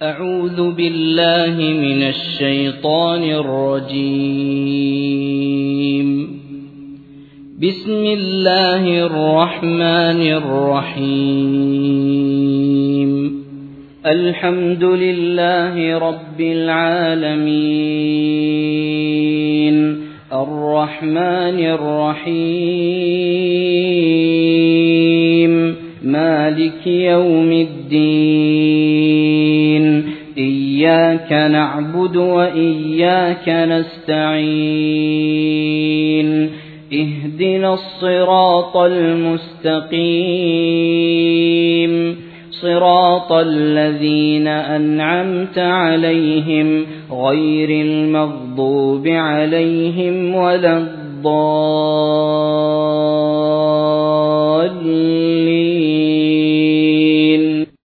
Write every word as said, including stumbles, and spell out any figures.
أعوذ بالله من الشيطان الرجيم. بسم الله الرحمن الرحيم. الحمد لله رب العالمين، الرحمن الرحيم، مالك يوم الدين. إياك نعبد وإياك نستعين. اهدنا الصراط المستقيم، صراط الذين أنعمت عليهم غير المغضوب عليهم ولا الضالين.